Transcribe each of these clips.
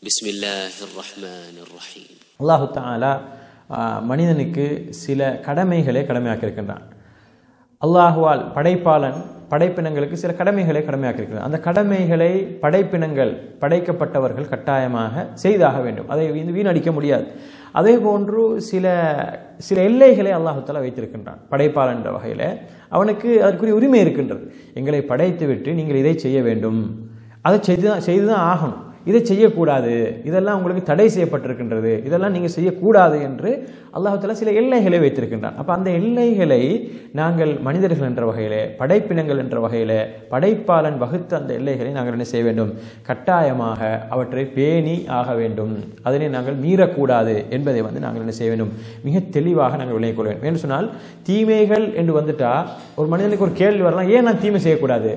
பிஸ்மில்லாஹிர் ரஹ்மானிர் ரஹீம். அல்லாஹு தஆலா மனிதனுக்கு சில கடமைகளை கடமையாக்கியிருக்கின்றான். அல்லாஹுவால் படைப்பாளன் படைப்பினங்களுக்கு சில கடமைகளை கடமையாக்கியிருக்கிறான். அந்த கடமைகளை படைப்பினங்கள் படைக்கப்பட்டவர்கள் கட்டாயமாக செய்தாக வேண்டும். அதை வீணடிக்க முடியாது. அதே போன்று சில சில எல்லைகளை அல்லாஹு தஆலா வைத்திருக்கின்றான். படைப்பாளன் என்ற வகையில் அவனுக்கு அதற்குரிய உரிமை இருக்கின்றது. எங்களை படைத்து விட்டு நீங்கள் இதை செய்ய வேண்டும், அதை செய்துதான் ஆகணும், இதை செய்யக்கூடாது, இதெல்லாம் உங்களுக்கு தடை செய்யப்பட்டிருக்கின்றது, இதெல்லாம் நீங்கள் செய்யக்கூடாது என்று அல்லாஹ் தஆலா சில எல்லைகளை வைத்திருக்கின்றான். அப்போ அந்த எல்லைகளை நாங்கள் மனிதர்கள் என்ற வகையில் படைப்பினங்கள் என்ற வகையில் படைப்பாளன் வகுத்த அந்த எல்லைகளை நாங்கள் என்ன செய்ய வேண்டும்? கட்டாயமாக அவற்றை பேணி ஆக வேண்டும். அதனை நாங்கள் மீறக்கூடாது என்பதை நாங்கள் என்ன செய்ய வேண்டும்? மிக தெளிவாக நாங்கள் விளங்கிக் கொள்ள வேண்டும். என்று சொன்னால் தீமைகள் என்று வந்துட்டா ஒரு மனிதனுக்கு ஒரு கேள்வி வரலாம், ஏன் நான் தீமை செய்யக்கூடாது,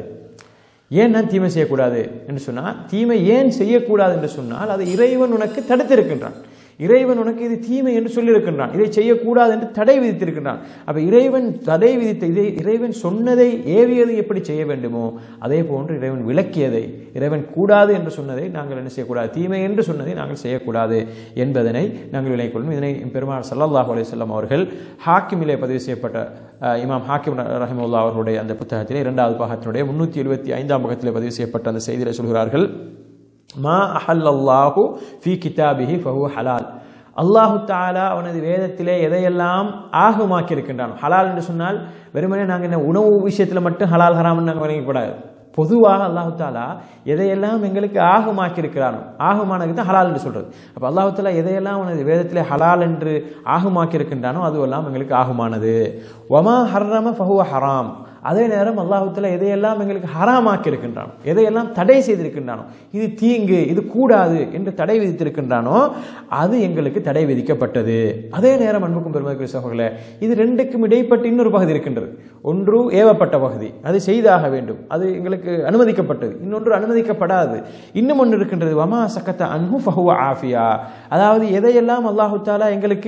ஏன் நான் தீமை செய்யக்கூடாது என்று சொன்னால், தீமை ஏன் செய்யக்கூடாது என்று சொன்னால் அது இறைவன் உனக்கு தடுத்திருக்கின்றான். இறைவன் உனக்கு இது தீமை என்று சொல்லியிருக்கின்றான், இதை செய்யக்கூடாது என்று தடை விதித்திருக்கின்றான். அப்ப இறைவன் தடை விதித்த இதை இறைவன் சொன்னதை ஏவியது எப்படி செய்ய வேண்டுமோ அதே போன்று இறைவன் விளக்கியதை, இறைவன் கூடாது என்று சொன்னதை நாங்கள் என்ன செய்யக்கூடாது, தீமை என்று சொன்னதை நாங்கள் செய்யக்கூடாது என்பதனை நாங்கள் விளங்கிக் கொள்ளும். இதனை பெருமானார் ஸல்லல்லாஹு அலைஹி வஸல்லம் அவர்கள் ஹாக்கிமிலே பதிவு செய்யப்பட்ட இமாம் ஹாக்கிம் ரஹிமஹுல்லாஹ் அவர்களுடைய அந்த புத்தகத்திலே 2வது பாகத்தினுடைய 375ஆம் பக்கத்திலே பதிவு செய்யப்பட்ட அந்த செய்தியிலே சொல்கிறார்கள், மா அஹல்லல்லாஹு ஃபீ கிதாபிஹி ஃபஹுவ ஹலால். அல்லாஹு தஆலா அவனது வேதத்திலே எதையெல்லாம் ஆகுமாக்கி இருக்கின்றான். ஹலால் என்று சொன்னால் வெறுமனே நாங்கள் என்ன உணவு விஷயத்தில் மட்டும் ஹலால் ஹராம்னு நாங்கள் வழங்கக்கூடாது. பொதுவாக அல்லாஹு தஆலா எதையெல்லாம் எங்களுக்கு ஆகுமாக்கி இருக்கிறானோ, ஆகுமானதுக்கு தான் ஹலால் என்று சொல்றது. அப்போ அல்லாஹு தஆலா எதையெல்லாம் அவனது வேதத்திலே ஹலால் என்று ஆகுமாக்கி இருக்கின்றானோ அதுவெல்லாம் எங்களுக்கு ஆகுமானது. வமா ஹர்ரம ஃபஹுவ ஹராம். அதே நேரம் அல்லாஹு தஆலா எதையெல்லாம் எங்களுக்கு ஹராமாக்கி இருக்கின்றானோ, எதையெல்லாம் தடை செய்திருக்கின்றானோ, இது தீங்கு, இது கூடாது என்று தடை விதித்திருக்கின்றானோ அது எங்களுக்கு தடை விதிக்கப்பட்டது. அதே நேரம் அன்புக்கும் பெருமதிக்குரிய சகோதரர்களே, இது ரெண்டுக்கும் இடைப்பட்டு இன்னொரு பகுதி இருக்கின்றது. ஒன்று ஏவப்பட்ட பகுதி, அது செய்தாக வேண்டும், அது எங்களுக்கு அனுமதிக்கப்பட்டது. இன்னொன்று அனுமதிக்கப்படாது. இன்னும் ஒன்று இருக்கின்றது, வமா சக்கத்த அன்ஹு ஃபஹுவ ஆஃபியா. அதாவது எதையெல்லாம் அல்லாஹு தஆலா எங்களுக்கு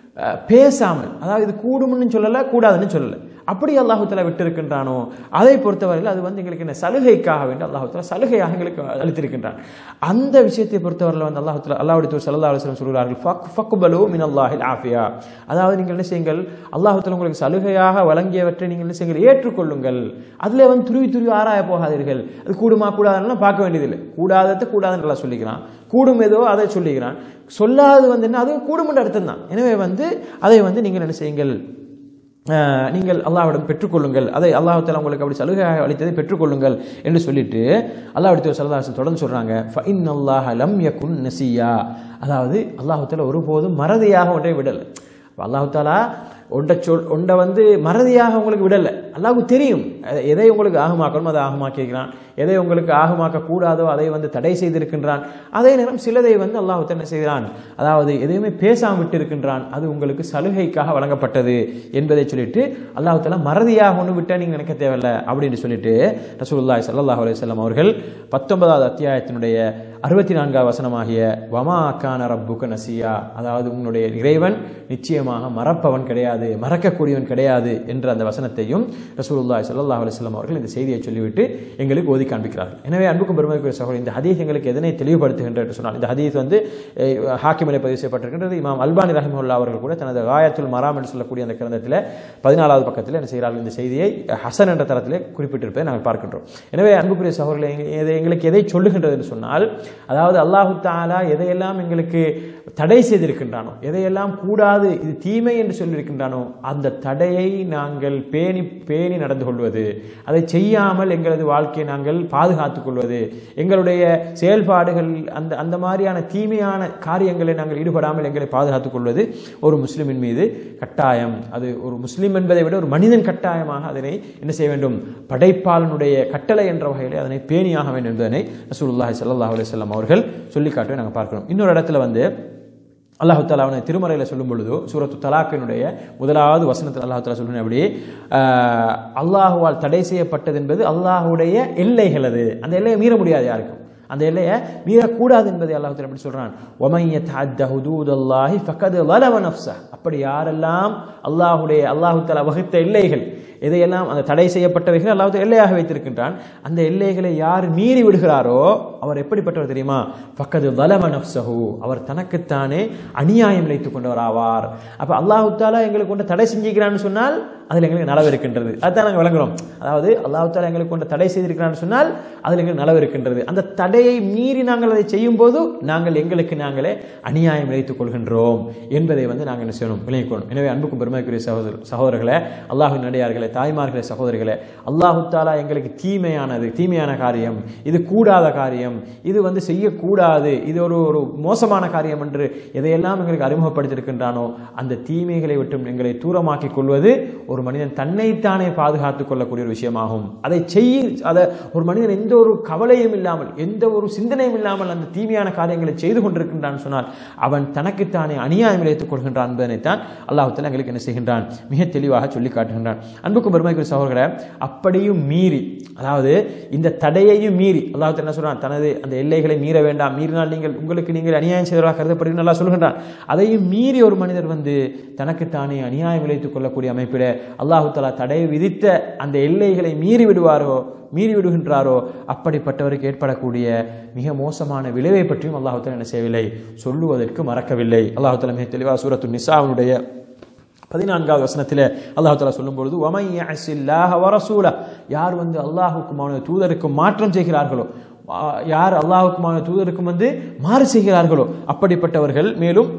பேசாமல், அதாவது இது கூடும்னு சொல்லல, கூடாதுன்னு சொல்லல, அப்படி அல்லாஹு தஆலா விட்டிருக்கின்றானோ அதை பொறுத்தவரையில் அது எங்களுக்கு என்ன சலுகைக்காக வேண்டும், அல்லாஹு தஆலா சலுகையாக எங்களுக்கு அளித்திருக்கின்றான். அந்த விஷயத்தை பொறுத்தவரையில் அல்லாஹு தஆலா அல்லாஹ்வுடைய தூதர் ஸல்லல்லாஹு அலைஹி வஸல்லம் சொல்கிறார்கள், ஃபக்பலு மினல்லாஹில் ஆஃபியா. அதாவது நீங்கள் என்ன செய்யுங்கள், அல்லாஹு தஆலா உங்களுக்கு சலுகையாக வழங்கியவற்றை நீங்கள் என்ன செய்யுங்கள், ஏற்றுக்கொள்ளுங்கள். அதுல துருவி துருவி ஆராய போகாதீர்கள். அது கூடுமா கூடாதுன்னு பார்க்க வேண்டியதில்லை. கூடாததை கூடாதுன்னு நல்லா சொல்லிக்கிறான், கூடும் ஏதோ அதை சொல்லிக்கிறான், சொல்லாது என்ன அதுவும் கூடும் என்ற அர்த்தம் தான். எனவே அதை நீங்கள் என்ன செய்யுங்கள், நீங்கள் அல்லாஹ்விடம் பெற்றுக்கொள்ளுங்கள், அதை அல்லாஹ் தஆலா உங்களுக்கு அப்படி சலுகையாக அளித்ததை பெற்றுக்கொள்ளுங்கள் என்று சொல்லிட்டு அல்லாஹ்வுடைய தூதர் ஸல்லல்லாஹு அலைஹி வஸல்லம் தொடர்ந்து சொல்றாங்க, ஃபஇன்னல்லாஹ லம் யகுன் நசியா. அதாவது அல்லாஹ் தஆலா ஒருபோதும் மறதியாக ஒன்றை விடலை. அல்லாஹ் தஆலா ஒன்றை மறதியாக உங்களுக்கு விடலை. அல்லாஹ்வுக்கு தெரியும் எதை உங்களுக்கு ஆகமாக்கணும் அதை ஆகமாக்கி இருக்கிறான், எதை உங்களுக்கு ஆகமாக்க கூடாதோ அதை தடை செய்திருக்கின்றான். அதே நேரம் சிலதை அல்லாஹ் என்ன செய்கிறான், அதாவது எதையுமே பேசாமல் விட்டு இருக்கின்றான், அது உங்களுக்கு சலுகைக்காக வழங்கப்பட்டது என்பதை சொல்லிட்டு அல்லாஹ் தஆலா மறதியாக ஒன்று விட்டா நீங்க நினைக்க தேவையில்லை அப்படின்னு சொல்லிட்டு ரசூலுல்லாஹி ஸல்லல்லாஹு அலைஹி வஸல்லம் அவர்கள் 19வது அத்தியாயத்தினுடைய 64வது வசனமாகிய வமா கான ரப்புக நசியா, அதாவது உன்னுடைய இறைவன் நிச்சயமாக மறப்பவன் கிடையாது, மறக்கக்கூடியவன் கிடையாது என்ற அந்த வசனத்தையும் ரசூலுல்லாஹி ஸல்லல்லாஹு அலைஹி வஸல்லம் அவர்கள் இந்த செய்தியை சொல்லிவிட்டு எங்களுக்கு ஓதி காண்பிக்கிறார்கள். எனவே அன்புக்கும் பெருமதிக்குரிய சகோதரர்களே, இந்த ஹதீஸ் எங்களுக்கு எதனை தெளிவுபடுத்துகின்றது என்று சொன்னால், இந்த ஹதீஸ் ஹாக்கிமிலே பதிவு செய்யப்பட்டிருக்கின்றது. இமாம் அல்பானி ரஹிமஹுல்லாஹ் அவர்கள் கூட தனது காயத்துல் மராம் என்று சொல்லக்கூடிய அந்த கிரந்தத்தில் 14வது பக்கத்தில் என்ன செய்கிறார்கள், இந்த செய்தியை ஹசன் என்ற தரத்திலே குறிப்பிட்டிருப்பதை நாங்கள் பார்க்கின்றோம். எனவே அன்புக்குரிய சகோதரர்களே, எங்களுக்கு எதை சொல்லுகின்றது என்று சொன்னால், அதாவது அல்லாஹு தஆலா எதையெல்லாம் எங்களுக்கு தடை செய்திருக்கின்றானோ, எதையெல்லாம் கூடாது இது தீமை என்று சொல்லியிருக்கின்றானோ அந்த தடையை நாங்கள் பேணி நடந்து கொள்வது, அதை செய்யாமல் எங்களது வாழ்க்கையை நாங்கள் பாதுகாத்துக் கொள்வது, எங்களுடைய செயல்பாடுகள் அந்த மாதிரியான தீமையான காரியங்களை நாங்கள் ஈடுபடாமல் எங்களை பாதுகாத்துக் கொள்வது ஒரு முஸ்லிமின் மீது கட்டாயம். அது ஒரு முஸ்லிம் என்பதை விட ஒரு மனிதன் கட்டாயமாக அதனை என்ன செய்ய வேண்டும், படைப்பாளனுடைய கட்டளை என்ற வகையில் அதனை பேணியாக வேண்டும் என்பதனை ரசூலுல்லாஹி ஸல்லல்லாஹு அலைஹி வஸல்லம் அவர்கள் சொல்லி காட்டுவதை நாங்கள் பார்க்கிறோம். இன்னொரு இடத்துல அல்லாஹ் தஆலா அவனை திருமறையில் சொல்லும் பொழுது சூரத்து தலாக்கினுடைய 1வது வசனத்தில் அல்லாஹ் தஆலா சொல்லுங்க, அப்படி அல்லாஹுவால் தடை செய்யப்பட்டது என்பது அல்லாஹுடைய எல்லைகள், அது அந்த எல்லையை மீற முடியாது, யாருக்கும் அந்த எல்லையை மீறக்கூடாது என்பதை அல்லாஹ் தஆலா எப்படி சொல்றான், வமன் யதஅத்த ஹுதூதல்லாஹி ஃபகத் ஸலம நஃப்ஸஹ். அப்படி யாரெல்லாம் அல்லாஹு தஆலா வகுத்த எல்லைகள், எதையெல்லாம் அந்த தடை செய்யப்பட்டவைகள் அல்லாஹ் எல்லையாக வைத்திருக்கின்றான். அந்த எல்லைகளை யார் மீறி விடுகிறாரோ அவர் எப்படிப்பட்டவர் தெரியுமா? ஃபக்கது ஸலம நஃப்ஸஹு, அவர் தனக்குத்தானே அநியாயம் இழைத்துக் கொண்டவர் ஆவார். அப்ப அல்லாஹ் தஆலா எங்களுக்கு கொண்டு தடை செஞ்சிருக்கிறான்னு சொன்னால் அதில் எங்களுக்கு நலவு இருக்கின்றது. அதுதான் நாங்கள் விளங்குறோம். அதாவது அல்லாஹ் தஆலா எங்களுக்கு கொண்டு தடை செய்திருக்கிறான்னு சொன்னால் அதில் எங்களுக்கு நலவு இருக்கின்றது. அந்த தடையை மீறி நாங்கள் அதை செய்யும் போது நாங்கள் எங்களுக்கு நாங்களே அநியாயம் இழைத்துக் கொள்கின்றோம் என்பதை நாங்கள் என்ன செய்யணும், விளங்கிக்கணும். எனவே அன்புக்கும் பெருமைக்குரிய சகோதரர்களே, அல்லாஹ்வின் அடியார்களே, தாய்மார்களே, சகோதரிகளே, அல்லாஹ் தஆலா எங்களுக்கு தீமையான காரியம், இது கூடாத காரியம், இது செய்யக்கூடாது, இது ஒரு மோசமான காரியம் என்று எதையெல்லாம் எங்களுக்கு அறிமுகப்படுத்தியிருக்கின்றானோ அந்த தீமைகளை விட்டு எங்களை தூரமாக்கிக் கொள்வது ஒரு மனிதன் தன்னைத்தானே பாதுகாத்துக் கொள்ளக்கூடிய ஒரு விஷயமாகும். அதை ஒரு மனிதன் எந்த ஒரு கவலையும் இல்லாமல், எந்த ஒரு சிந்தனையும் இல்லாமல் அந்த தீமையான காரியங்களை செய்து கொண்டிருக்கின்றான் சொன்னால் அவன் தனக்குத்தானே அநியாயம் இழைத்துக் கொள்கின்றான் என்பதனைத்தான் அல்லாஹ் தஆலா எங்களுக்கு என்ன செய்கின்றான், மிக தெளிவாக சொல்லி காட்டுகின்றான். அன்புக்கும் பெருமைக்குரிய சகோதரர்களே, அப்படியும் மீறி, அதாவது இந்த தடையையும் மீறி அல்லாஹ் தஆலா என்ன சொல்றான், தனது அந்த எல்லைகளை மீற வேண்டாம், மீறினால் உங்களுக்கு நீங்கள் அநியாயம் செய்வதாக கருதப்படுவீர்கள் அல்லாஹ் சொல்கின்றான். அதையும் மீறி ஒரு மனிதர் தனக்குத்தானே அநியாயம் இழைத்துக் கொள்ளக்கூடிய அமைப்பில் அல்லாஹ் தஆலா தடை விதித்த அந்த எல்லைகளை மீறி விடுகின்றாரோ அப்படிப்பட்டவருக்கு ஏற்படக்கூடிய மிக மோசமான விளைவை பற்றியும் அல்லாஹ் தஆலா என்ன செய்யவில்லை, சொல்லுவதற்கு மறக்கவில்லை. அல்லாஹ் தஆலா மிக தெளிவாக சூரத்து நிசாவுடைய 14வது வசனத்திலே அல்லாஹ் தஆலா சொல்லும்போது வமை யஅஸில்லாஹ வ ரசூலஹு, யார் அல்லாஹ்வுக்கும் அவனுடைய தூதருக்கும் மாற்றம் செய்கிறார்களோ, யார் அல்லாஹ்வுக்கும் தூதருக்கும் மாறு செய்கிறார்களோ அப்படிப்பட்டவர்கள், மேலும்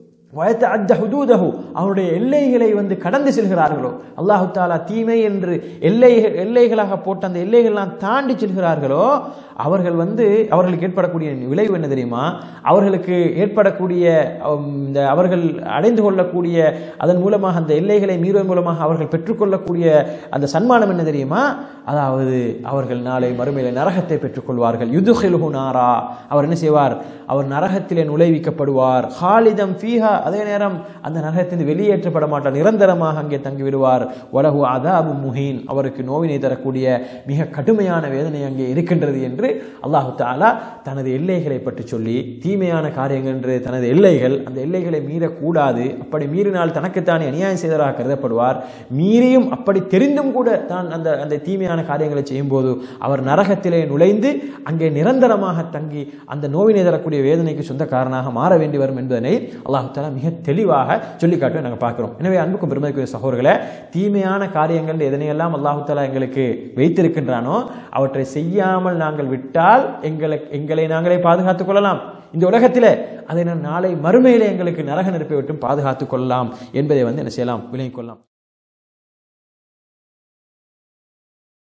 அவருடைய எல்லைகளை கடந்து செல்கிறார்களோ, அல்லாஹு தஆலா தீமை என்று எல்லைகளாக போட்ட அந்த எல்லைகள்லாம் தாண்டி செல்கிறார்களோ அவர்களுக்கு ஏற்படக்கூடிய விளைவு என்ன தெரியுமா? அவர்களுக்கு ஏற்படக்கூடிய அவர்கள் அடைந்து கொள்ளக்கூடிய அதன் மூலமாக அந்த எல்லைகளை மீறுவதன் மூலமாக அவர்கள் பெற்றுக்கொள்ளக்கூடிய அந்த சன்மானம் என்ன தெரியுமா? அதாவது அவர்கள் நாளை மறுமையிலே நரகத்தை பெற்றுக்கொள்வார்கள். யுதுகிலுஹு நாரா, அவர் என்ன செய்வார், அவர் நரகத்திலே நுழைவிக்கப்படுவார். ஹாலிதம் ஃபீஹா, அதே நேரம் அந்த நரகத்திலிருந்து வெளியேற்றப்பட மாட்டார், நிரந்தரமாக அங்கே தங்கிவிடுவார். வலஹு அதாபு முஹீன், அவருக்கு நோவினை தரக்கூடிய மிக கடுமையான வேதனை அங்கே இருக்கின்றது என்று அல்லாஹ் தஆலா தனது எல்லைகளை பற்றி சொல்லி, தீமையான காரியங்கள் என்று தனது எல்லைகள், அந்த எல்லைகளை மீறக்கூடாது, அப்படி மீறினால் தனக்குத்தானே அநியாயம் செய்ததாக கருதப்படுவார். மீறியும் அப்படி தெரிந்தும் கூட தான் அந்த தீமையான காரியங்களை செய்யும் போது அவர் நரகத்திலே நுழைந்து அங்கே நிரந்தரமாக தங்கி அந்த நோவினை தரக்கூடிய வேதனைக்கு சொந்தக்காரனாக மாற வேண்டி வரும் என்பதனை அல்லாஹ் தஆலா மிக தெளிவாக சொல்லி காட்டுவதை நாங்கள் பார்க்கிறோம். எனவே அன்புக்கும் பெருமைக்குரிய சகோதரர்களே, தீமையான காரியங்கள் எதனையெல்லாம் அல்லாஹ் தஆலா எங்களுக்கு வைத்திருக்கின்றானோ அவற்றை செய்யாமல் நாங்கள் விட்டால் எங்களை நாங்களே பாதுகாத்துக் கொள்ளலாம் இந்த உலகத்திலே. அதை நாளை மறுமையிலே எங்களுக்கு நரக நெருப்பை விட்டும் பாதுகாத்துக் கொள்ளலாம் என்பதை என்ன செய்யலாம், விளங்கிக் கொள்ளலாம்.